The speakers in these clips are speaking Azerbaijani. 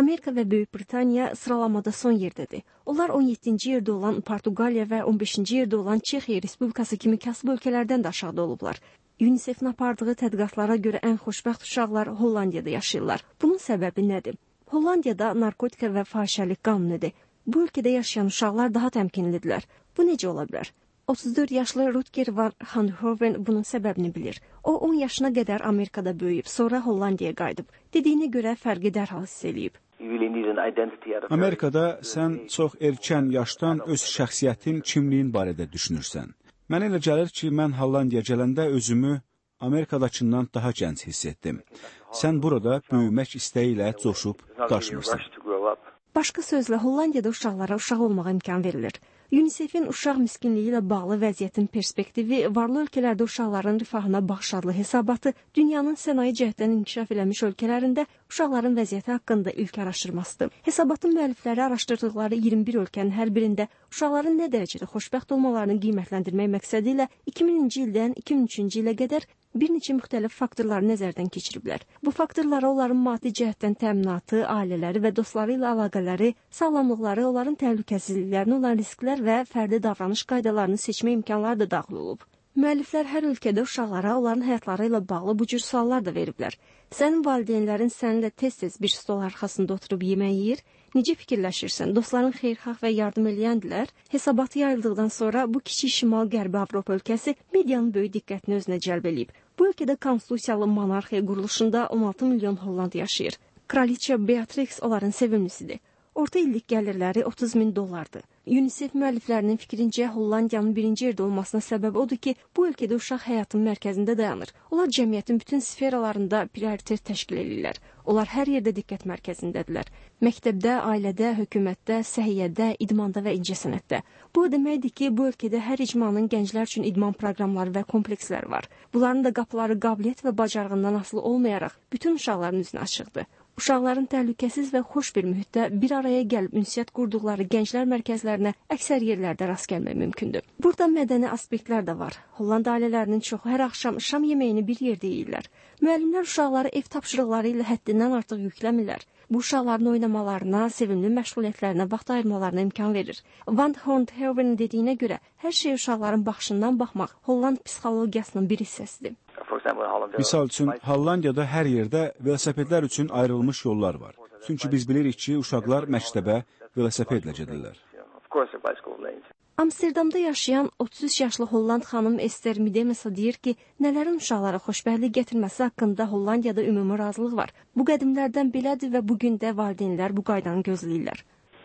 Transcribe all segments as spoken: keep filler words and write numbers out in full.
Amerika və Böyük Britaniya sıralamada son yerdədir. Onlar on yeddinci yerdə olan Portuqaliya və on beşinci yerdə olan Çexiya Respublikası kimi kasıb ölkələrdən də aşağıda olublar. UNICEF-in apardığı tədqiqatlara görə ən xoşbəxt uşaqlar Hollandiyada yaşayırlar. Bunun səbəbi nədir? Hollandiyada narkotika və fahişəlik qanunudur. Bu ölkədə yaşayan uşaqlar daha təmkinlidirlər. Bu necə ola bilər? otuz dörd yaşlı Rutger van Hanhoven bunun səbəbini bilir. O on yaşına qədər Amerikada böyüyüb, sonra Hollandiyaya qayıdıb. Dediyinə görə fərqi dərhal hiss eləyib. Amerikada sən çox erkən yaşdan öz şəxsiyyətin, kimliyin barədə düşünürsən. Mənə elə gəlir ki, mən Hollandiyaya gələndə özümü Amerikadakından daha gənc hiss etdim. Sən burada böyümək istəyi ilə coşub daşmırsan. Başqa sözlə, Hollandiyada uşaqlara uşaq olmağa imkan verilir. UNICEF-in uşaq miskinliyi ilə bağlı vəziyyətin perspektivi, varlı ölkələrdə uşaqların rifahına bağış adlı hesabatı dünyanın sənaye cəhətdən inkişaf eləmiş ölkələrində uşaqların vəziyyəti haqqında ilk araşdırmasıdır. Hesabatın müəllifləri araşdırdıqları iyirmi bir ölkənin hər birində uşaqların nə dərəcədə xoşbəxt olmalarını qiymətləndirmək məqsədi ilə iki minci ildən iki min üçüncü ilə qədər bir neçə müxtəlif faktorları nəzərdən keçiriblər. Bu faktorlara onların maddi cəhətdən təminatı, ailələri və dostları ilə əlaqələri, sağlamlıqları, onların təhlükəsizliklərini olan risklər və fərdi davranış qaydalarını seçmə imkanları da daxil olub. Müəlliflər hər ölkədə uşaqlara onların həyatları ilə bağlı bu cür suallar da veriblər. Sənin valideynlərin səninlə tez-tez bir stol arxasında oturub yemək yeyir, necə fikirləşirsən? Dostların xeyirxah və yardım eləyəndirlər. Hesabatı yayıldıqdan sonra bu kiçik şimal-qərbi Avropa ölkəsi medianın böyük diqqətini özünə cəlb eləyib. Bu ölkədə konstitusiyalı monarxiya quruluşunda on altı milyon Holland yaşayır. Kraliçə Beatrix onların sevimlisidir. Orta illik gəlirləri otuz min dollardır. UNICEF müəlliflərinin fikrincə Hollandiyanın birinci yerdə olmasına səbəb odur ki, bu ölkədə uşaq həyatın mərkəzində dayanır. Onlar cəmiyyətin bütün sferalarında prioritet təşkil edirlər. Onlar hər yerdə diqqət mərkəzindədirlər. Məktəbdə, ailədə, hökumətdə, səhiyyədə, idmanda və incəsənətdə. Bu deməkdir ki, bu ölkədə hər icmanın gənclər üçün idman proqramları və kompleksləri var. Bunların da qapıları qabiliyyət və bacarığından asılı olmayaraq bütün uşaqların üzünə açıqdır. Uşaqların təhlükəsiz və xoş bir mühitdə bir araya gəlib ünsiyyət qurduqları gənclər mərkəzlərinə əksər yerlərdə rast gəlmək mümkündür. Burada mədəni aspektlər də var. Holland ailələrinin çoxu hər axşam şam yeməyini bir yerdə yeyirlər. Müəllimlər uşaqları ev tapşırıqları ilə həddindən artıq yükləmirlər. Bu uşaqların oynamalarına, sevimli məşğuliyyətlərinə vaxt ayırmalarına imkan verir. Van Hanhoven dediyinə görə hər şey uşaqların baxışından baxmaq Holland psixologiyasının bir hissəsidir. Misal üçün, Hollandiyada hər yerdə velosipedlər üçün ayrılmış yollar var. Çünki biz bilirik ki, uşaqlar məktəbə velosipedlə gedirlər. Amsterdamda yaşayan otuz üç yaşlı Holland xanım Ester Midemesa deyir ki, nələrin uşaqlara xoşbəxtlik gətirməsi haqqında Hollandiyada ümumi razılıq var. Bu qədimlərdən belədir və bugün də valideynlər bu qaydanı gözləyirlər.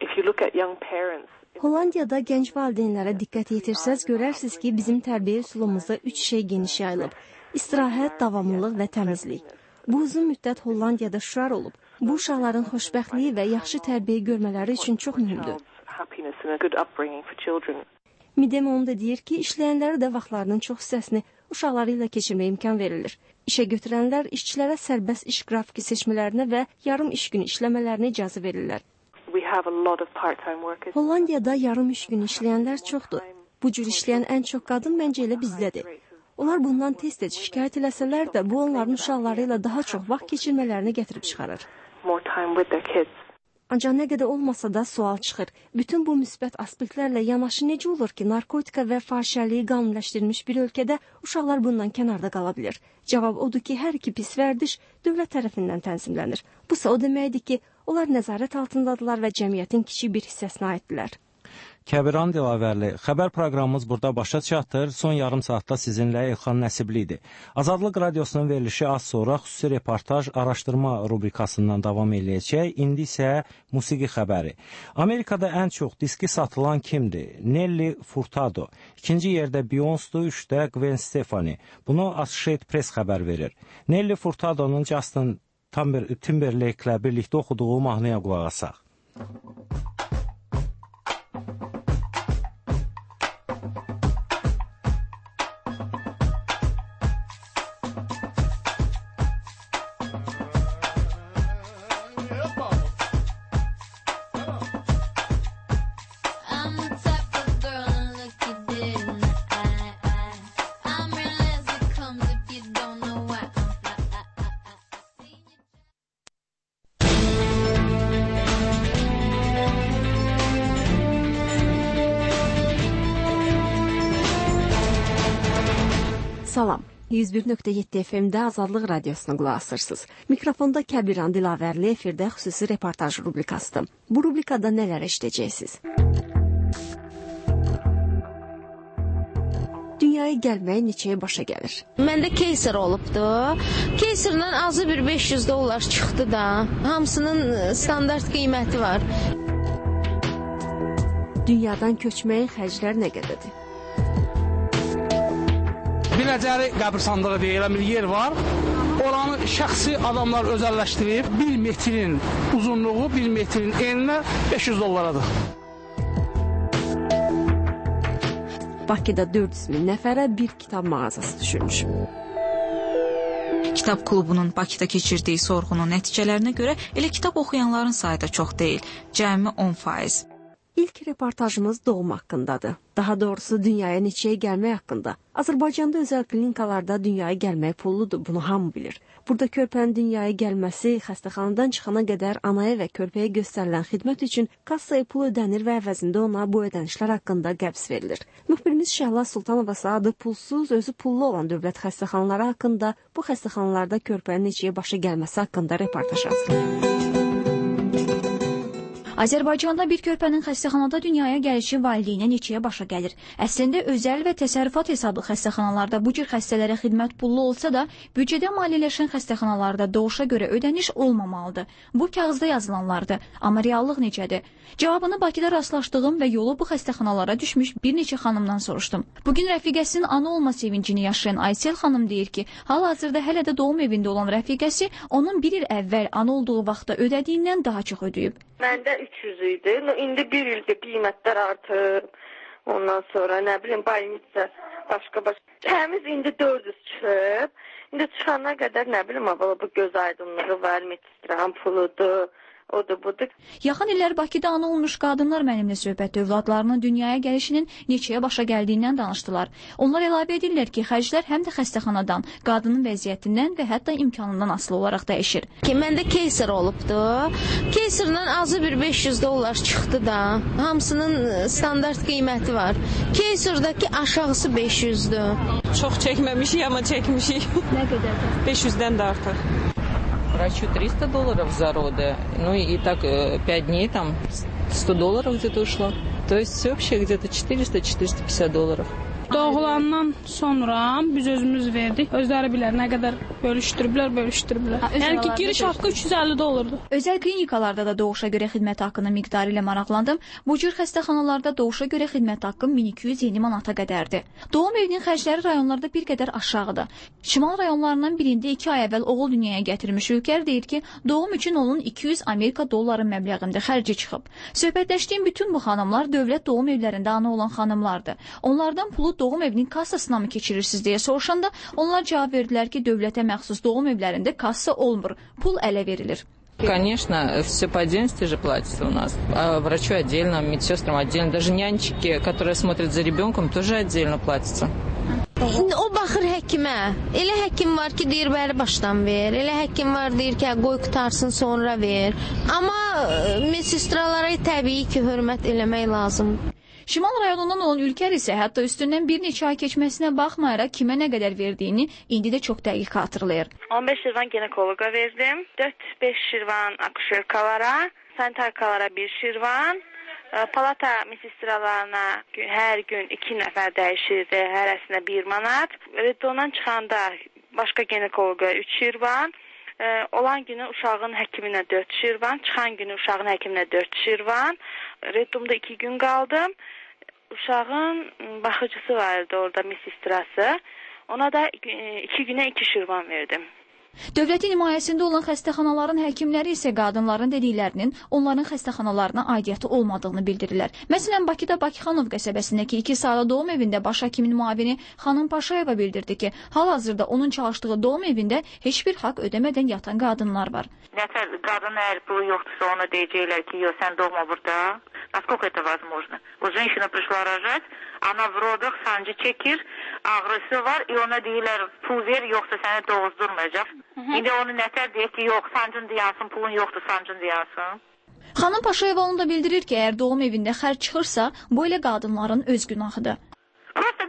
Hollandiyada gənc valideynlərə diqqət yetirsəz, görərsiniz ki, bizim tərbiyə üsulumuzda üç şey geniş yayılıb. İstirahət, davamlılıq və təmizlik. Bu uzun müddət Hollandiyada şüar olub. Bu uşaqların xoşbəxtliyi və yaxşı tərbiyə görmələri üçün çox mühümdür. Midem onu da deyir ki, işləyənlərə də vaxtlarının çox hissəsini uşaqları ilə keçirməyə imkan verilir. İşə götürənlər işçilərə sərbəst iş qrafiki seçmələrinə və yarım iş günü işləmələrinə icazə verirlər. Hollandiyada yarım iş günü işləyənlər çoxdur. Bu cür işləyən ən çox qadın məncə elə bizdədir. Onlar bundan tez-tez şikayət eləsələr də, bu onların uşaqları ilə daha çox vaxt keçirmələrini gətirib çıxarır. Ancaq nə qədər olmasa da sual çıxır. Bütün bu müsbət aspektlərlə yanaşı necə olur ki, narkotika və fahişəliyi qanunləşdirilmiş bir ölkədə uşaqlar bundan kənarda qala bilir? Cavab odur ki, hər iki pis vərdiş dövlət tərəfindən tənzimlənir. Bu isə o deməkdir ki, onlar nəzarət altındadılar və cəmiyyətin kiçik bir hissəsinə aiddirlər. Kəbiran Dilavərli, xəbər proqramımız burada başa çatır. Son yarım saatda sizinlə Elxan Nəsibli idi. Azadlıq Radiosunun verilişi az sonra xüsusi reportaj araşdırma rubrikasından davam edəcək. İndi isə musiqi xəbəri. Amerikada ən çox diski satılan kimdir? Nelly Furtado. İkinci yerdə Beyoncé, üçdə Gwen Stefani. Bunu Associated Press xəbər verir. Nelly Furtado'nun Justin Timberlake'lə birlikdə oxuduğu mahnıya qulaq asaq. Salam. yüz bir nöqtə yeddi F M-də Azadlıq Radiosuna qulaq asırsınız. Mikrofonda Kəbiran Dilavərli, efirdə xüsusi reportaj rubrikasıdır. Bu rubrikada nələr eşidəcəksiniz? Dünyaya gəlmək neçəyə başa gəlir? Məndə keyser olubdu. Keyserdən azı bir beş yüz dollar çıxdı da. Hamısının standart qiyməti var. Dünyadan köçməyin xərclər nə qədərdir? Binəcəri qəbirstanlığı deyilən bir yer var. Oranı şəxsi adamlar özəlləşdirib. bir metrin uzunluğu, bir metrin eninə beş yüz dollaradır. Bakıda dörd yüz min nəfərə bir kitab mağazası düşürmüş. Kitab klubunun Bakıda keçirdiyi sorğunun nəticələrinə görə elə kitab oxuyanların sayı da çox deyil, cəmi on faiz. İlk reportajımız doğum haqqındadır. Daha doğrusu dünyaya neçəyə gəlmək haqqında. Azərbaycanda özəl klinikalarda dünyaya gəlmək pulludur, bunu hamı bilir. Burada körpənin dünyaya gəlməsi, xəstəxanadan çıxana qədər anaya və körpəyə göstərilən xidmət üçün kassaya pul ödənir və əvəzində ona bu ödənişlər haqqında qəbz verilir. Müxbirimiz Şəhla Sultanova adı pulsuz, özü pullu olan dövlət xəstəxanaları haqqında, bu xəstəxanalarda körpənin neçəyə başa gəlməsi haqqında reportaj hazırlayır. Azərbaycanda bir körpənin xəstəxanada dünyaya gəlişi valideyninə neçəyə başa gəlir? Əslində özəl və təsərrüfat hesablı xəstəxanalarda bu cür xəstələrə xidmət pullu olsa da, büdcədə maliyyələşən xəstəxanalarda doğuşa görə ödəniş olmamalıdır. Bu kağızda yazılanlardır, amma reallıq necədir? Cavabını Bakıda rastlaşdığım və yolu bu xəstəxanalara düşmüş bir neçə xanımdan soruşdum. Bugün rəfiqəsinin ana olma sevincini yaşayan Aysel xanım deyir ki, hal-hazırda hələ də doğum evində olan rəfiqəsi onun bir il əvvəl ana olduğu vaxtda ödədiyindən daha çox ödəyib. Məndə üç yüz idi. İndi bir ildə qiymətlər artıb. Ondan sonra nə bilim, bayımızsa başqa-başqa. Təmiz indi dörd yüz çıxıb. İndi çıxana qədər nə bilim, bu göz aydınlığı var, medistran puludur. Odur, budur. Yaxın illər Bakıda ana olmuş qadınlar mənimlə söhbətdə övladlarının dünyaya gəlişinin neçəyə başa gəldiyindən danışdılar. Onlar əlavə edirlər ki, xərclər həm də xəstəxanadan, qadının vəziyyətindən və hətta imkanından asılı olaraq dəyişir. Ki, məndə keyser olubdu. Keyserdən azı bir beş yüz dollar çıxdı da. Hamısının standart qiyməti var. Keyserdəki aşağısı beş yüzdür. Çox çəkməmişik, amma çəkmişik. Nə qədərdir? beş yüzdən də artıq. Врачу триста долларов за роды, ну и так пять дней там сто долларов где-то ушло. То есть вообще где-то четыреста - четыреста пятьдесят долларов. Doğulandan sonra biz özümüz verdik. Özləri bilər nə qədər bölüşdürüblər, bölüşdürüblər. Yəni ki, giriş haqqı üç yüz əlli dollardır. Özəl klinikalarda da doğuşa görə xidmət haqqının miqdarı ilə maraqlandım. Bu cür xəstəxanalarda doğuşa görə xidmət haqqı min iki yüz yeni manata qədərdir. Doğum evinin xərcləri rayonlarda bir qədər aşağıdır. Şimal rayonlarından birində iki ay əvvəl oğul dünyaya gətirmiş Ülkər deyir ki, doğum üçün onun iki yüz Amerika dolları məbləğində xərci çıxıb. Söhbətləşdiyim bütün bu xanımlar dövlət doğum evlərində ana olan xanımlardır. Onlardan pulu doğum evinin kassasına mı keçirirsiniz deyə soruşanda onlar cavab verdilər ki, dövlətə məxsus doğum evlərində kassa olmur, pul ələ verilir. Конечно, все по отдельности же платится у нас. А врачу отдельно, медсестрам отдельно. Даже нянечки, которые смотрят за ребенком, тоже отдельно платятся. İndi o baxır həkimə. Elə həkim var ki, deyir, bəri başdan ver. Elə həkim var, deyir ki, qoy qutarsın, sonra ver. Amma medsestralara təbii ki, hörmət eləmək lazımdır. Şimal rayonundan olan Ülkər isə hətta üstündən bir neçə ay keçməsinə baxmayaraq kimə nə qədər verdiyini indi də çox dəqiq xatırlayır. on beş şirvan ginekologa verdim. dörd beş şirvan akuşerkalara, sanitarkalara bir şirvan. Palata medsestralarına hər gün iki nəfər dəyişirdi, hərəsinə bir manat. Redondan çıxanda başqa ginekologa üç şirvan. Olan günü uşağın həkiminə dörd şirvan, çıxan günü uşağın həkiminə dörd şirvan. Reddumda iki gün qaldım. Uşağın baxıcısı vardı orada, medsestrası. Ona da iki günə iki şirvan verdim. Dövlətin himayəsində olan xəstəxanaların həkimləri isə qadınların dediklərinin onların xəstəxanalarına aidiyyəti olmadığını bildirirlər. Məsələn, Bakıda Bakıxanov qəsəbəsindəki iki saylı doğum evində baş həkimin müavini xanım Paşayeva bildirdi ki, hal-hazırda onun çalışdığı doğum evində heç bir haqq ödəmədən yatan qadınlar var. Nəfər qadın əgər pulu yoxdursa ona deyəcəklər ki, yox, sən doğma burada. Насколько это возможно? Вот женщина пришла рожать, она в родах sancı çəkir, ağrısı var, и ona deyirlər pul ver, yoxsa səni doğuzdurmayacaq. İndi onu nətər deyək ki, yox, sancın deyansın, pulun yoxdur, sancın deyansın. Xanım Paşayeva onu da bildirir ki, əgər doğum evində xərc çıxırsa, bu elə qadınların öz günahıdır. Просто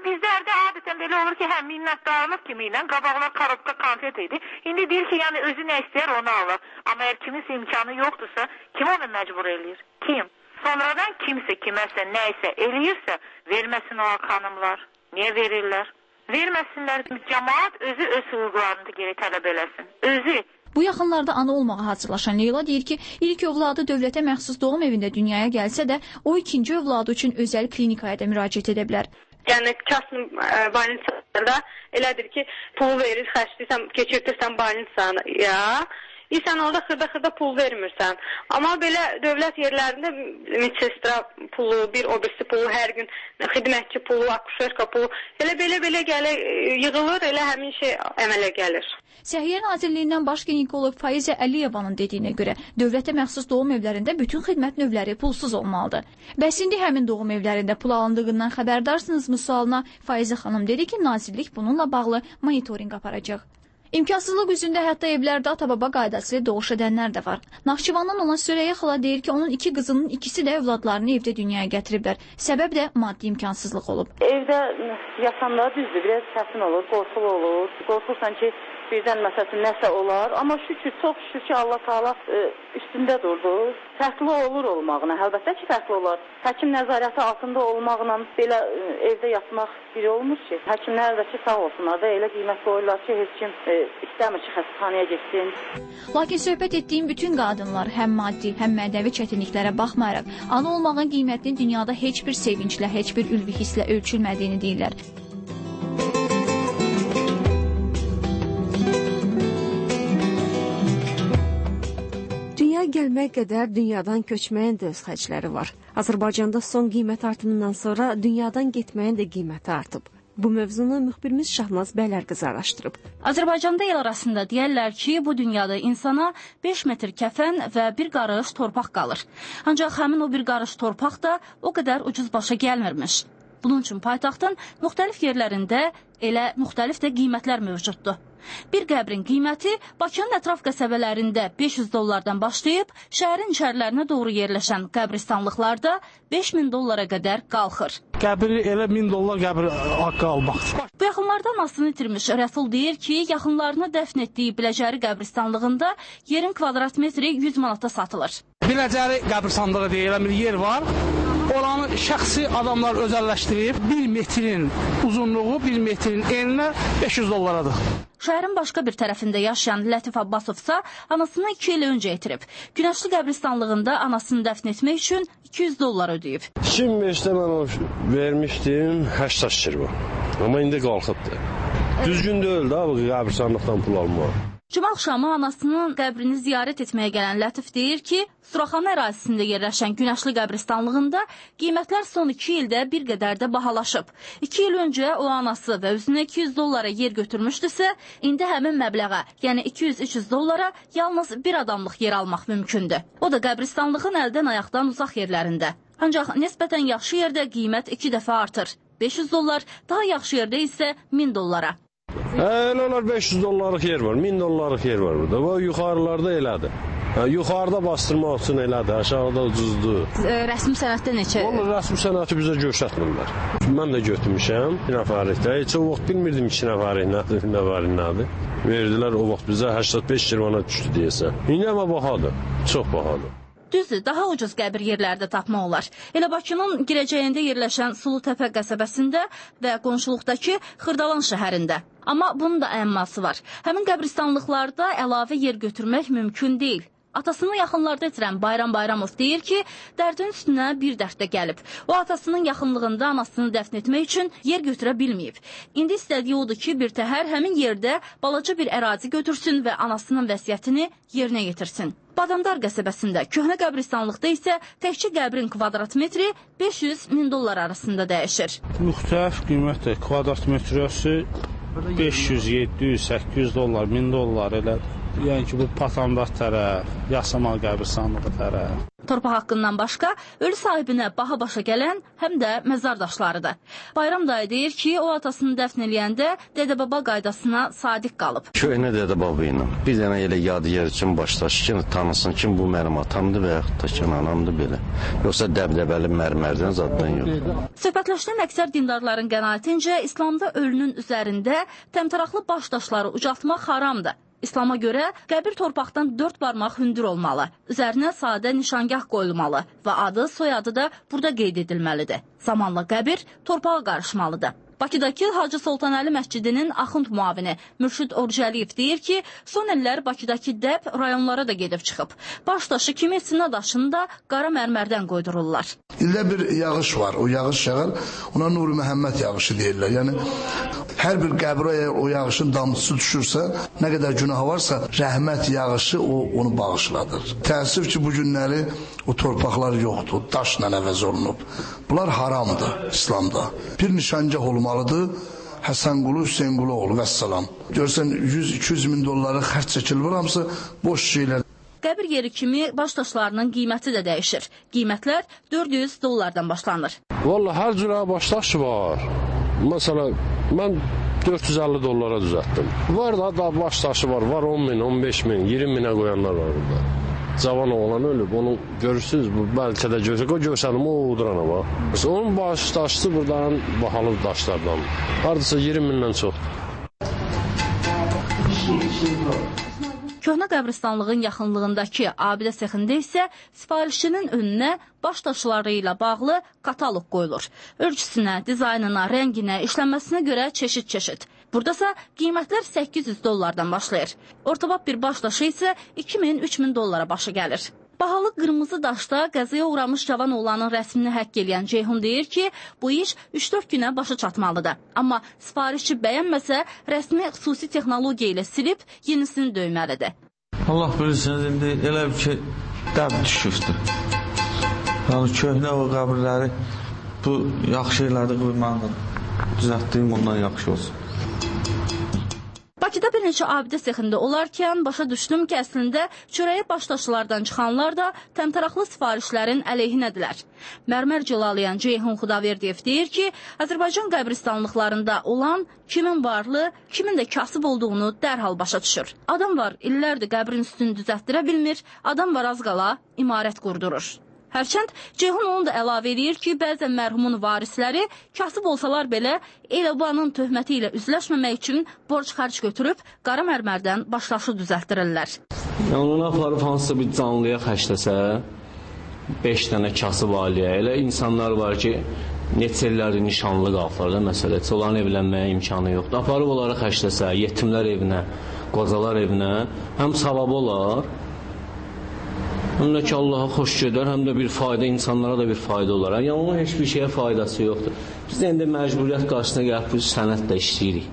bizlərdə adətən belə olur ki, hə minnətdarlıq kimi ilə qabaqlar karobka konfet idi. İndi deyir ki, yəni özü nə istəyir onu alır. Amma əgər kiminsə imkanı yoxdursa, kim onu məcbur eləyir? Kim? Sonradan kimsə kiməsə nəysə eləyirsə, verməsin o xanımlar. Niyə verirlər? Verməsinlər. Cəmaət özü öz hüquqlarını geri tələb eləsin. Özü. Bu yaxınlarda ana olmağa hazırlaşan Leyla deyir ki, ilk övladı dövlətə məxsus doğum evində dünyaya gəlsə də, o ikinci övladı üçün özəl klinikaya da müraciət edə bilər. Yəni kasın больницada elədir ki, pul verir, xərcləyirsən, keçirtirsən больницaya. E, sən orada xırda-xırda pul vermirsən. Amma belə dövlət yerlərində medsestra pulu, bir obirsi pulu, hər gün xidmətçi pulu, akuşerka pulu, elə belə-belə gələ yığılır, elə həmin şey əmələ gəlir. Səhiyyə Nazirliyindən baş ginekoloq Faizə Əliyevanın dediyinə görə, dövlətə məxsus doğum evlərində bütün xidmət növləri pulsuz olmalıdır. Bəs indi həmin doğum evlərində pul alındığından xəbərdarsınızmı sualına Faizə xanım dedi ki, Nazirlik bununla bağlı monitorinq aparacaq. İmkansızlıq üzündə hətta evlərdə ata-baba qaydası doğuş edənlər də var. Naxçıvandan olan Süreyya xala deyir ki, onun iki qızının ikisi də övladlarını evdə dünyaya gətiriblər. Səbəb də maddi imkansızlıq olub. Evdə yaşamlar düzdür, biraz çətin olur, qorxulu olur. Qorxursan ki, birdən məsələn nəsə olar. Amma şükür, çox şükür ki, Allah Taala üstündə durdu. Fərqli olur olmağına, əlbəttə ki, fərqli olar. Həkim nəzarəti altında olmaqla belə evdə yatmaq biri olmur ki. Həkimlər də ki, sağ olsunlar da elə qiymət qoyurlar ki, heç kim e, istəmir ki, xəstəxanaya getsin. Lakin söhbət etdiyim bütün qadınlar həm maddi, həm mənəvi çətinliklərə baxmayaraq, ana olmağın qiymətinin dünyada heç bir sevinclə, heç bir ülvi hisslə ölçülmədiyini deyirlər. Dünyaya gəlmək qədər dünyadan köçməyin də öz xərcləri var. Azərbaycanda son qiymət artımından sonra dünyadan getməyin də qiyməti artıb. Bu mövzunu müxbirimiz Şahnaz Bəylərqızı araşdırıb. Azərbaycanda el arasında deyərlər ki, bu dünyada insana beş metr kəfən və bir qarış torpaq qalır. Ancaq həmin o bir qarış torpaq da o qədər ucuz başa gəlmirmiş. Bunun üçün paytaxtın müxtəlif yerlərində elə müxtəlif də qiymətlər mövcuddur. Bir qəbrin qiyməti Bakının ətraf qəsəbələrində beş yüz dollardan başlayıb, şəhərin içərilərinə doğru yerləşən qəbristanlıqlarda beş min dollara qədər qalxır. Qəbri elə min dollar qəbri haqqı almaqdır. Bu yaxınlarda anasını itirmiş Rəsul deyir ki, yaxınlarını dəfn etdiyi Biləcəri qəbristanlığında yerin kvadrat metri yüz manata satılır. Biləcəri qəbristanlığı deyilən bir yer var. Oranı şəxsi adamlar özəlləşdirib, bir metrin uzunluğu, bir metrin eninə beş yüz dollaradır. Şəhərin başqa bir tərəfində yaşayan Lətif Abbasovsa anasını iki il öncə itirib. Günəşli qəbristanlığında anasını dəfn etmək üçün iki yüz dollar ödəyib. iki min beşdə mən o vermişdim səksən şirvan. Amma indi qalxıbdır. Düzgün deyil də bu qəbristanlıqdan pul almaq. Cuma axşamı anasının qəbrini ziyarət etməyə gələn Lətif deyir ki, Suraxanı ərazisində yerləşən Günəşli qəbristanlığında qiymətlər son iki ildə bir qədər də bahalaşıb. İki il öncə o anası və özünə iki yüz dollara yer götürmüşdüsə, indi həmin məbləğə, yəni iki yüz üç yüz dollara yalnız bir adamlıq yer almaq mümkündür. O da qəbristanlığın əldən ayaqdan uzaq yerlərində. Ancaq nisbətən yaxşı yerdə qiymət iki dəfə artır. beş yüz dollar, daha yaxşı yerdə isə min dollara. Elə olar beş yüz dollarlıq yer var, min dollarlıq yer var burada. Bu yuxarılarda elədir. Hə, yuxarıda bastırmaq üçün elədir, aşağıda ucuzdur. Rəsmi sənətdə neçə? Olur, rəsmi sənəti bizə göstərmirlər. Mən də götürmüşəm bir nəfərlikdə. Heç o vaxt bilmirdim iki nəfərik nədir, bir nəfərik nədir. Verdilər o vaxt bizə səksən beş şirvana düşdü deyəsən. İndi amma bahadır, çox bahadır. Düzdür, daha ucuz qəbir yerlərdə tapmaq olar. Elə Bakının girəcəyində yerləşən Sulutəpə qəsəbəsində və qonşuluqdakı Xırdalan şəhərində. Amma bunun da əyəmması var. Həmin qəbristanlıqlarda əlavə yer götürmək mümkün deyil. Atasını yaxınlarda itirən Bayram Bayramov deyir ki, dərdin üstünə bir dərd də gəlib. O atasının yaxınlığında anasını dəfn etmək üçün yer götürə bilməyib. İndi istədiyi odur ki, bir təhər həmin yerdə balaca bir ərazi götürsün və anasının vəsiyyətini yerinə yetirsin. Badamdar qəsəbəsində, köhnə qəbristanlıqda isə təkcə qəbrin kvadrat metri beş yüz min dollar arasında dəyişir. Müxtəlif qiymətdir. Kvadrat metrəsi beş yüz, yeddi yüz, səkkiz yüz dollar, min dollar elə Yəni ki, bu Patambat tərəf, Yasamal qəbirstanlığı tərəf. Torpaq haqqından başqa ölü sahibinə baha başa gələn həm də məzar daşlarıdır. Bayram dayı deyir ki, o atasını dəfn eləyəndə dədə-baba qaydasına sadiq qalıb. Köhnə dədə-baba ilə bir dənə elə yadigar üçün başdaşı ki, tanısın ki, bu mənim atamdır və yaxud da ki, anamdır belə. Yoxsa dəbdəbəli mərmərdən zaddan yox. Söhbətləşdən əksər dindarların qənaətincə İslamda ölünün üzərində təmtəraqlı baş daşları ucaltmaq haramdır. İslama görə qəbir torpaqdan dörd barmaq hündür olmalı, üzərinə sadə nişangah qoyulmalı və adı, soyadı da burada qeyd edilməlidir. Zamanla qəbir torpağa qarışmalıdır. Bakıdakı Hacı Sultanəli məscidinin axund muavini Mürşid Orucəliyev deyir ki, son illər Bakıdakı dəb rayonlara da gedib çıxıb. Baş daşı kimi Sina daşını da qara mərmərdən qoydururlar. İldə bir yağış var, o yağış yağar, ona Nuri Məhəmməd yağışı deyirlər. Yəni, hər bir qəbrə o yağışın damcısı düşürsə, nə qədər günah varsa, rəhmət yağışı o, onu bağışladır. Təəssüf ki, bu günləri o torpaqlar yoxdur, daşla əvəz olunub. Bunlar haramdır İslamda. Bir nişangah olmalıdır, Həsənqulu, Hüseynqulu oğlu vəssalam. Görsən, yüz iki yüz min dolları xərc çəkilmir, hamısı boş şeylər. Qəbir yeri kimi baş daşlarının qiyməti də dəyişir. Qiymətlər dörd yüz dollardan başlanır. Vallahi hər cürə baş daşı var. Məsələn, mən dörd yüz əlli dollara düzəltdim. Var da, da baş daşı var, var on min, on beş min, iyirmi minə qoyanlar var burada. Cavan oğlan ölüb, onu görürsünüz, bəlkə də görsək, o görsənim, o uğduran ama. Onun baş daşısı buradan bahalı daşlardan. Hardasa iyirmi mindən çoxdur. Köhnə qəbristanlığın yaxınlığındakı abidə sexində isə sifarişçinin önünə baş daşları ilə bağlı kataloq qoyulur. Ölçüsünə, dizaynına, rənginə, işlənməsinə görə çeşid-çeşid. Buradasa qiymətlər səkkiz yüz dollardan başlayır. Ortabab bir baş daşı isə iki min üç min dollara başa gəlir. Bahalı qırmızı daşda qəzaya uğramış cavan oğlanın rəsmini həkk eləyən Ceyhun deyir ki, bu iş üç dörd günə başa çatmalıdır. Amma sifarişçi bəyənməsə, rəsmi xüsusi texnologiya ilə silib yenisini döyməlidir. Allah bilirsiniz, indi elə bir ki, dəb düşübdür. Yəni, köhnə o qəbirləri bu yaxşı elədi, qoymanla düzəltdiyim ondan yaxşı olsun. Bakıda bir neçə abidə sexində olarkən başa düşdüm ki, əslində çörəyə başdaşlardan çıxanlar da təmtəraqlı sifarişlərin əleyhinədirlər. Mərmər cilalayan Ceyhun Xudaverdiyev deyir ki, Azərbaycan qəbristanlıqlarında olan kimin varlı, kimin də kasıb olduğunu dərhal başa düşür. Adam var, illərdir qəbrin üstünü düzəltdirə bilmir, adam var az qala imarət qurdurur. Hərçənd Ceyhun onu da əlavə edir ki, bəzən mərhumun varisləri kasıb olsalar belə el-obanın töhməti ilə üzləşməmək üçün borc xərc götürüb qara mərmərdən başdaşı düzəltdirirlər. Yəni, onu aparıb hansısa bir canlıya xərcləsə, beş dənə kasıb ailəyə, elə insanlar var ki, neçə illəri nişanlı qalıblar da məsələ, onların evlənməyə imkanı yoxdur. Aparıb onları xərcləsə, yetimlər evinə, qocalar evinə, həm savabı olar, həm də ki, Allaha xoş gedər, həm də bir fayda, insanlara da bir fayda olar. Yəni, onun heç bir şeyə faydası yoxdur. Biz də indi məcburiyyət qarşısına gəlib bu sənətlə işləyirik.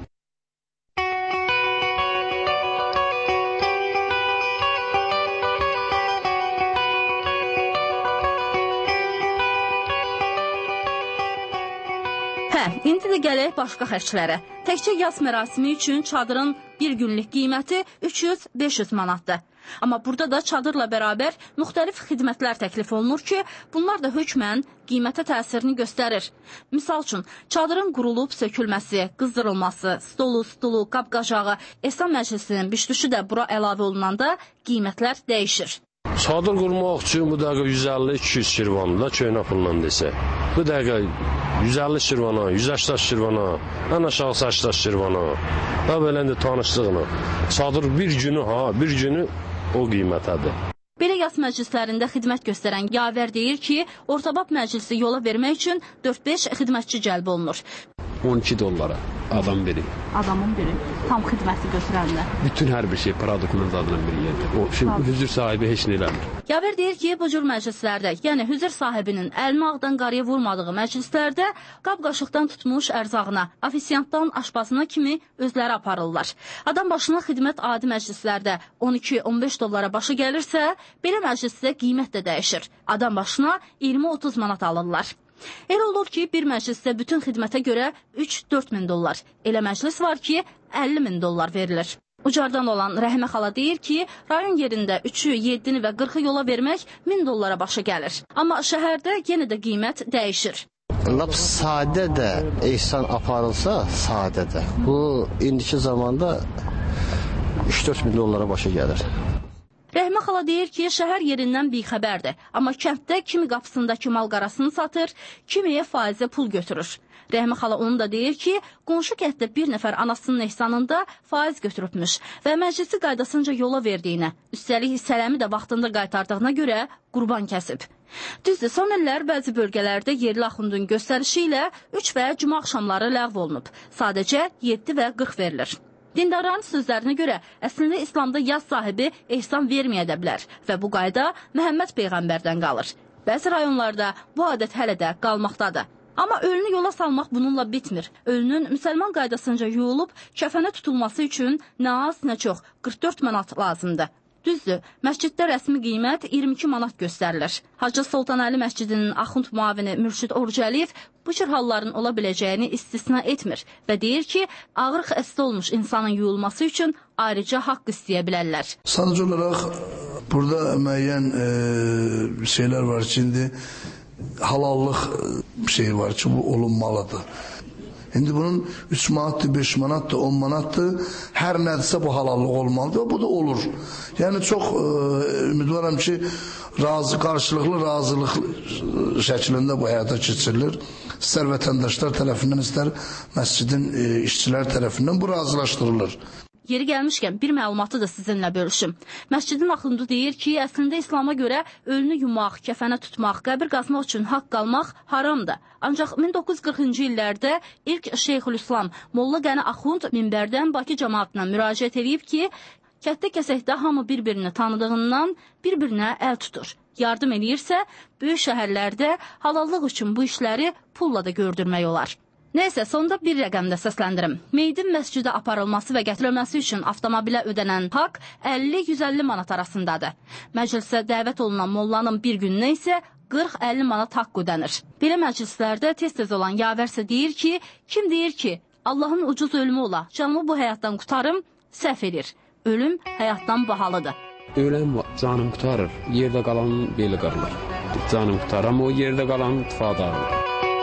Hə, indi də gələk başqa xərclərə. Təkcə yas mərasimi üçün çadırın bir günlük qiyməti üç yüz beş yüz manatdır. Amma burada da çadırla bərabər müxtəlif xidmətlər təklif olunur ki, bunlar da hökmən qiymətə təsirini göstərir. Misal üçün, çadırın qurulub sökülməsi, qızdırılması, stolu, stulu, qab-qacağı, ehsan məclisinin bişdüşü də bura əlavə olunanda qiymətlər dəyişir. Çadır qurmaq üçün bu dəqiqə yüz əlli iki yüz şirvanı da köynə pulla desək. Bu dəqiqə yüz əlli şirvana, yüz səksən şirvana, ən aşağı səksən şirvana. Və belə indi tanışdığına. Çadır bir günü, ha, bir günü o qiymətədir. Belə yas məclislərində xidmət göstərən Yavər deyir ki, ortabab məclisi yola vermək üçün dörd beş xidmətçi cəlb olunur. on iki dollara adam biri. Adamın biri. Tam xidməti götürənlər. Bütün hər bir şey produktun zadının bir yerdə. O şimdi hüzür sahibi heç nə eləmir. Yavər deyir ki, bu cür məclislərdə, yəni hüzür sahibinin əlini ağdan qarıya vurmadığı məclislərdə qab-qaşıqdan tutmuş ərzağına, ofisiantdan aşpazına kimi özləri aparırlar. Adam başına xidmət adi məclislərdə on iki on beş dollara başı gəlirsə, belə məclisdə qiymət də dəyişir. Adam başına iyirmi otuz manat alırlar. Elə olur ki, bir məclisdə bütün xidmətə görə üç dörd min dollar. Elə məclis var ki, əlli min dollar verilir. Ucardan olan Rəhimə xala deyir ki, rayon yerində üçü, yeddini və qırxı yola vermək min dollara başa gəlir. Amma şəhərdə yenə də qiymət dəyişir. Lap sadə də ehsan aparılsa, sadə də. Bu indiki zamanda üç dörd min dollara başa gəlir. Rəhimə xala deyir ki, şəhər yerindən bixəbərdir. Amma kənddə kimi qapısındakı mal qarasını satır, kimiyə faizə pul götürür. Rəhimə xala onu da deyir ki, qonşu kənddə bir nəfər anasının ehsanında faiz götürübmüş və məclisi qaydasınca yola verdiyinə, üstəlik hissələmi də vaxtında qaytardığına görə qurban kəsib. Düzdür, son illər bəzi bölgələrdə yerli axundun göstərişi ilə üç və cümə axşamları ləğv olunub. Sadəcə yeddi və qırx verilir. Dindarların sözlərinə görə, əslində İslamda yaz sahibi ehsan verməyə də bilər və bu qayda Məhəmməd Peyğəmbərdən qalır. Bəzi rayonlarda bu adət hələ də qalmaqdadır. Amma ölünü yola salmaq bununla bitmir. Ölünün müsəlman qaydasınca yuyulub kəfənə tutulması üçün nə az, nə çox qırx dörd manat lazımdır. Düzdür, məsciddə rəsmi qiymət iyirmi iki manat göstərilir. Hacı Sultanəli məscidinin axund muavini Mürşid Orucəliyev bu cür halların ola biləcəyini istisna etmir və deyir ki, ağır xəstə olmuş insanın yuyulması üçün ayrıca haqq istəyə bilərlər. Sadəcə olaraq burada müəyyən e, şeylər var ki, indi halallıq şey var ki, bu olunmalıdır. İndi bunun üç manatdır, beş manatdır, on manatdır, hər nədirsə bu halallıq olmalıdır və bu da olur. Yəni çox e, ümidvaram ki, razı, qarşılıqlı razılıq şəklində bu həyata keçirilir. İstər vətəndaşlar tərəfindən, istər məscidin e, işçilər tərəfindən bu razılaşdırılır. Yeri gəlmişkən bir məlumatı da sizinlə bölüşüm. Məscidin axundu deyir ki, əslində İslama görə ölünü yumaq, kəfənə tutmaq, qəbir qazmaq üçün haqq qalmaq haramdır. Ancaq min doqquz yüz qırxıncı illərdə ilk Şeyxülislam Molla Qəni Axund minbərdən Bakı cəmaatına müraciət edib ki, kətdə kəsəkdə hamı bir-birini tanıdığından bir-birinə əl tutur. Yardım edirsə, böyük şəhərlərdə halallıq üçün bu işləri pulla da gördürmək olar. Nəysə, sonda bir rəqəmdə səsləndirim. Meydin məscidə aparılması və gətirilməsi üçün avtomobilə ödənən haqq əlli yüz əlli manat arasındadır. Məclisə dəvət olunan mollanın bir gününə isə qırx əlli manat haqq ödənir. Belə məclislərdə tez-tez olan yavərsə deyir ki, kim deyir ki, Allahın ucuz ölümü ola, canımı bu həyatdan qutarım, səhv edir. Ölüm həyatdan bahalıdır. Öləm canım qutarır, yerdə qalanın beli qırılır. Canım qutarır, amma o yerdə qalanın tifad ağır.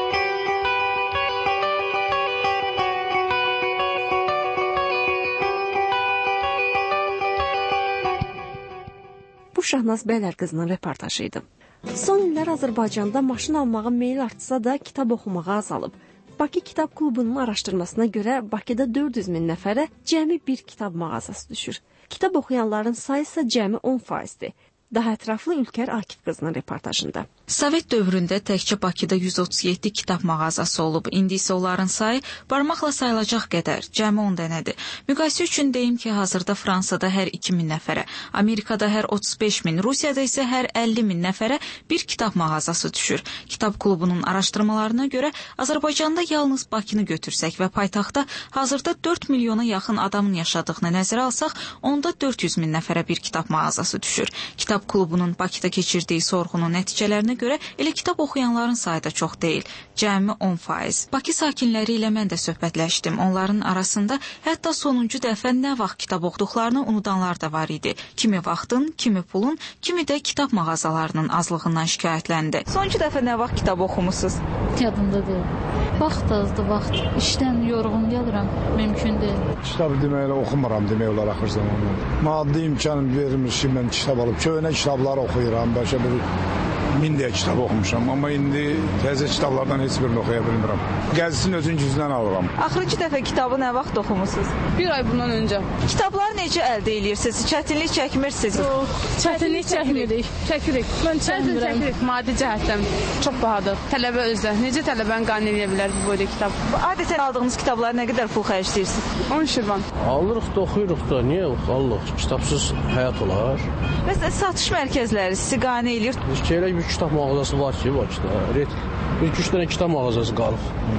Bu Şahnaz Bəylər qızının reportajı idi. Son illər Azərbaycanda maşın almağa meyil artsa da kitab oxumağa azalıb. Bakı Kitab Klubunun araşdırmasına görə Bakıda dörd yüz min nəfərə cəmi bir kitab mağazası düşür. Kitab oxuyanların sayı isə cəmi on faizdir. Daha ətraflı Ülkər Akif qızının reportajında. Sovet dövründə təkcə Bakıda yüz otuz yeddi kitab mağazası olub. İndi isə onların sayı barmaqla sayılacaq qədər, cəmi on dənədir. Müqayisə üçün deyim ki, hazırda Fransada hər iki min nəfərə, Amerikada hər otuz beş min, Rusiyada isə hər əlli min nəfərə bir kitab mağazası düşür. Kitab klubunun araşdırmalarına görə Azərbaycanda yalnız Bakını götürsək və paytaxtda hazırda dörd milyona yaxın adamın yaşadığını nəzərə alsaq, onda dörd yüz min nəfərə bir kitab mağazası düşür. Kitab klubunun Bakıda keçirdiyi sorğunun nəticələrinə görə elə kitab oxuyanların sayı da çox deyil, cəmi on faiz. Bakı sakinləri ilə mən də söhbətləşdim. Onların arasında hətta sonuncu dəfə nə vaxt kitab oxuduqlarını unudanlar da var idi. Kimi vaxtın, kimi pulun, kimi də kitab mağazalarının azlığından şikayətləndi. Sonuncu dəfə nə vaxt kitab oxumusunuz? Yadımda deyil. Vaxt azdı, vaxt. İşdən yorğun gəlirəm, mümkün deyil. Kitabı deməklə oxumuram demək olar axır zamanlar. Maddi imkan vermir ki, mən kitab alıb köhnə kitabları oxuyuram, bəlkə bir min deyə kitab oxumuşam, amma indi təzə kitablardan heç birini oxuya bilmirəm. Gəzisini özün gücündən alıram. Axırıncı dəfə kitabı nə vaxt oxumusunuz? Bir ay bundan öncə. Kitabları necə əldə edirsiniz? Çətinlik çəkmirsiniz? Yox, çətinlik çəkmirik. Çəkirik. Mən çəkinmirəm. Çəkirik, maddi cəhətdən. Çox bahadır. Tələbə özdə. Necə tələbəni qane edə bilər bu boyda kitab? Adətən aldığınız kitabları nə qədər pul xərcləyirsiniz? on şirvan. Alırıq da, oxuyuruq da. Niyə alırıq? Kitabsız həyat olar. Məsələn, satış mərkəzləri sizi qane edir? Elə bir kitab mağazası var ki, Bakıda. Bir iki üç dənə kitab mağazası qalıb.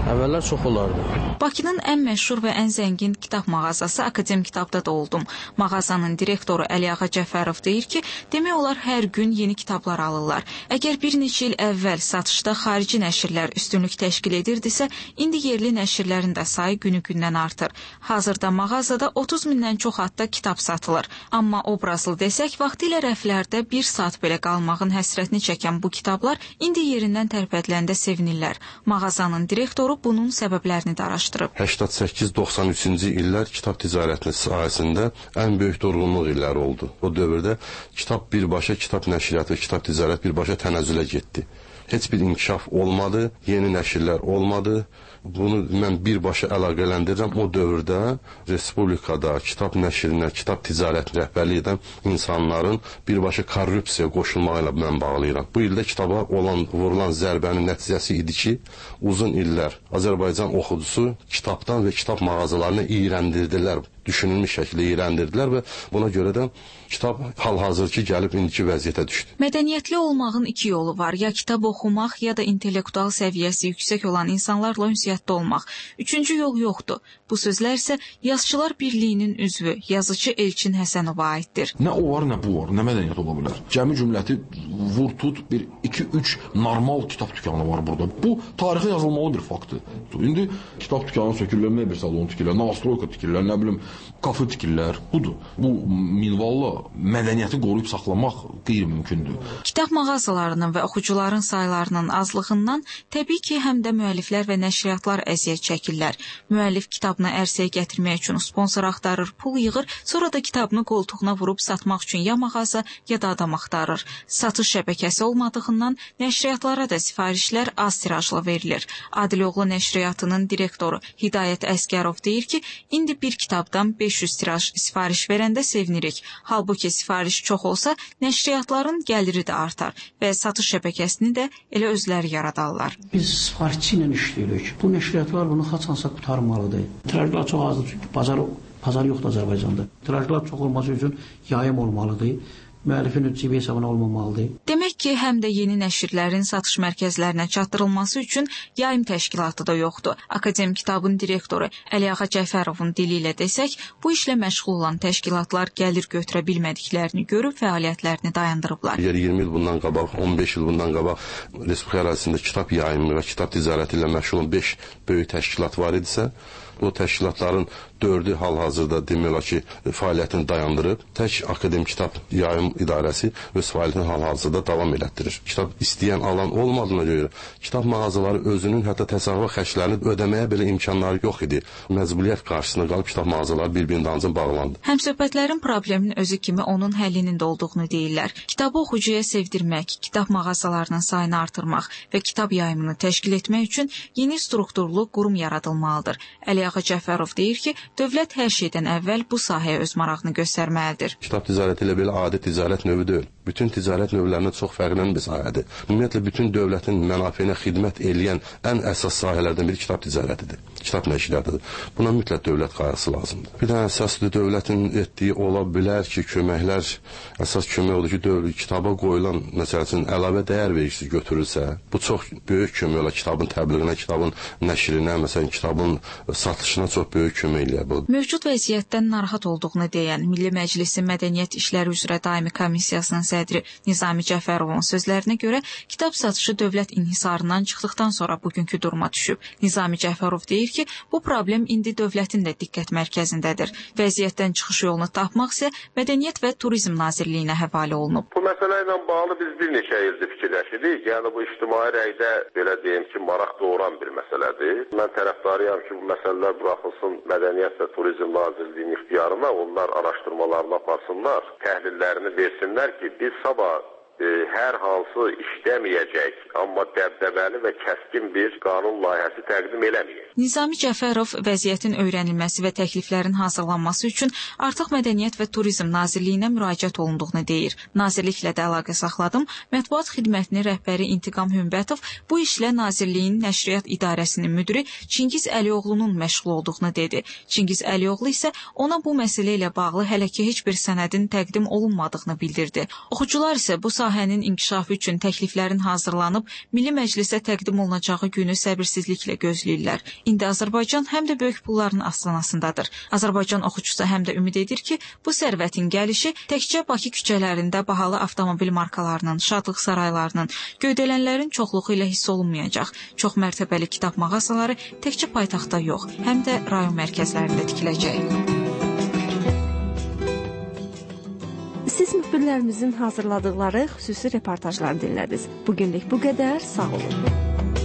Əvvəllər çox olardı. Bakının ən məşhur və ən zəngin kitab mağazası Akadem Kitabda da oldum. Mağazanın direktoru Əliağa Cəfərov deyir ki, demək olar hər gün yeni kitablar alırlar. Əgər bir neçə il əvvəl satışda xarici nəşrlər üstünlük təşkil edirdisə, indi yerli nəşrlərin də sayı günü-gündən artır. Hazırda mağazada otuz mindən çox adda kitab satılır. Amma obrazlı desək, vaxtilə rəflərdə bir saat belə qalmağın həsrətini çəkən bu kitablar indi yerindən tərpədiləndə sevinirlər. Mağazanın direktoru bunun səbəblərini də araşdırıb. səksən səkkiz doxsan üçüncü illər kitab ticarəti sahəsində ən böyük durğunluq illəri oldu. O dövrdə kitab birbaşa, kitab nəşriyyatı və kitab ticarət birbaşa tənəzzülə getdi. Heç bir inkişaf olmadı, yeni nəşrlər olmadı. Bunu mən birbaşa əlaqələndirirəm. O dövrdə respublikada kitab nəşrinə, kitab ticarət rəhbərliyi edən insanların birbaşa korrupsiyaya qoşulmağı ilə mən bağlayıram. Bu ildə kitaba olan, vurulan zərbənin nəticəsi idi ki, uzun illər Azərbaycan oxucusu kitabdan və kitab mağazalarını iyrəndirdilər. Düşünülmüş şəkildə iyrəndirdilər və buna görə də kitab hal-hazırki gəlib indiki vəziyyətə düşdü. Mədəniyyətli olmağın iki yolu var. Ya kitab oxumaq, ya da intellektual səviyyəsi yüksək olan insanlarla ünsiyyətdə olmaq. Üçüncü yol yoxdur. Bu sözlər isə Yazıçılar Birliyinin üzvü, yazıcı Elçin Həsənova aiddir. Nə o var, nə bu var, nə mədəniyyət ola bilər. Cəmi cümləti vur tut bir iki üç normal kitab dükanı var burada. Bu tarixə yazılmalı bir faktdır. İndi kitab dükanı sökülür, mebel salonu tikirlər, nastroyka tikirlər, nə bilim, kafe tikirlər. Budur. Bu minvalla mədəniyyəti qoruyub saxlamaq qeyri-mümkündür. Kitab mağazalarının və oxucuların saylarının azlığından təbii ki, həm də müəlliflər və nəşriyyatlar əziyyət çəkirlər. Müəllif kitabını ərsəyə gətirmək üçün sponsor axtarır, pul yığır, sonra da kitabını qoltuğuna vurub satmaq üçün ya mağaza, ya da adam axtarır. Satış şəbəkəsi olmadığından nəşriyyatlara da sifarişlər az tirajla verilir. Adiloğlu nəşriyyatının direktoru Hidayət Əsgərov deyir ki, indi bir kitabdan beş yüz tiraj sifariş verəndə sevinirik. Halbuki sifariş çox olsa, nəşriyyatların gəliri də artar və satış şəbəkəsini də elə özləri yaradarlar. Biz sifarişçi ilə işləyirik. Bu nəşriyyatlar bunu haçansa qutarmalıdır. Tirajlar çox azdır çünki bazar, bazar yoxdur Azərbaycanda. Tirajlar çox olması üçün yayım olmalıdır. Müəllifin cibi hesabına olmamalıdır. Demək ki, həm də yeni nəşrlərin satış mərkəzlərinə çatdırılması üçün yayım təşkilatı da yoxdur. Akadem Kitabın direktoru Əliağa Cəfərovun dili ilə desək, bu işlə məşğul olan təşkilatlar gəlir götürə bilmədiklərini görüb fəaliyyətlərini dayandırıblar. Əgər iyirmi il bundan qabaq, on beş il bundan qabaq Respublika ərazisində kitab yayımı və kitab ticarəti ilə məşğul olan beş böyük təşkilat var idisə, o təşkilatların dördü hal-hazırda demək olar ki, fəaliyyətini dayandırıb, tək Akadem Kitab Yayım İdarəsi öz fəaliyyətini hal-hazırda davam elətdirir. Kitab istəyən alan olmadığına görə kitab mağazaları özünün hətta təsərrüfat xərclərini ödəməyə belə imkanları yox idi. Məcburiyyət qarşısında qalıb kitab mağazaları bir-birinin dalınca bağlandı. Həmsöhbətlərin problemin özü kimi onun həllinin də olduğunu deyirlər. Kitabı oxucuya sevdirmək, kitab mağazalarının sayını artırmaq və kitab yayımını təşkil etmək üçün yeni strukturlu qurum yaradılmalıdır. Əliağa Cəfərov deyir ki, dövlət hər şeydən əvvəl bu sahəyə öz marağını göstərməlidir. Kitab ticarəti ilə belə adi ticarət növü deyil. Bütün ticarət növlərindən çox fərqlənən bir sahədir. Ümumiyyətlə, bütün dövlətin mənafeyinə xidmət eləyən ən əsas sahələrdən biri kitab ticarətidir. Kitab nəşriyyatıdır. Buna mütləq dövlət qayğısı lazımdır. Bir də əsaslı dövlətin etdiyi ola bilər ki, köməklər, əsas kömək odur ki, dövlət kitaba qoyulan məsələn əlavə dəyər vergisi götürülsə, bu çox böyük kömək olar kitabın təbliğinə, kitabın nəşrinə, məsələn, kitabın satışına çox böyük kömək eləyər bu. Mövcud vəziyyətdən narahat olduğunu deyən Milli Məclisin Mədəniyyət İşləri üzrə Daimi Komissiyasının sədri Nizami Cəfərovun sözlərinə görə kitab satışı dövlət inhisarından çıxdıqdan sonra bugünkü duruma düşüb. Nizami Cəfərov deyir ki, bu problem indi dövlətin də diqqət mərkəzindədir. Vəziyyətdən çıxış yolunu tapmaq isə Mədəniyyət və Turizm Nazirliyinə həvalə olunub. Bu məsələ ilə bağlı biz bir neçə ildir fikirləşirik. Yəni bu ictimai rəydə belə deyim ki, maraq doğuran bir məsələdir. Mən tərəfdarıyam ki, bu məsələlər buraxılsın Mədəniyyət və Turizm Nazirliyinin ixtiyarına, onlar araşdırmalarını aparsınlar, təhlillərini versinlər ki, biz sabah e, hər hansı işləməyəcək, amma dəbdəbəli və kəskin bir qanun layihəsi təqdim eləməyək. Nizami Cəfərov vəziyyətin öyrənilməsi və təkliflərin hazırlanması üçün artıq Mədəniyyət və Turizm Nazirliyinə müraciət olunduğunu deyir. Nazirliklə də əlaqə saxladım. Mətbuat xidmətinin rəhbəri İntiqam Hümbətov bu işlə Nazirliyin Nəşriyyat İdarəsinin müdiri Çingiz Əlioğlunun məşğul olduğunu dedi. Çingiz Əlioğlu isə ona bu məsələ ilə bağlı hələ ki heç bir sənədin təqdim olunmadığını bildirdi. Oxucular isə bu sahənin inkişafı üçün təkliflərin hazırlanıb Milli Məclisə təqdim olunacağı günü səbirsizliklə gözləyirlər. İndi Azərbaycan həm də böyük pulların astanasındadır. Azərbaycan oxucusu həm də ümid edir ki, bu sərvətin gəlişi təkcə Bakı küçələrində bahalı avtomobil markalarının, şadlıq saraylarının, göydələnlərin çoxluğu ilə hiss olunmayacaq. Çox mərtəbəli kitab mağazaları təkcə paytaxtda yox, həm də rayon mərkəzlərində tikiləcək. Siz müxbirlərimizin hazırladıqları xüsusi reportajlar dinlədiniz. Bugünlük bu qədər, sağ olun.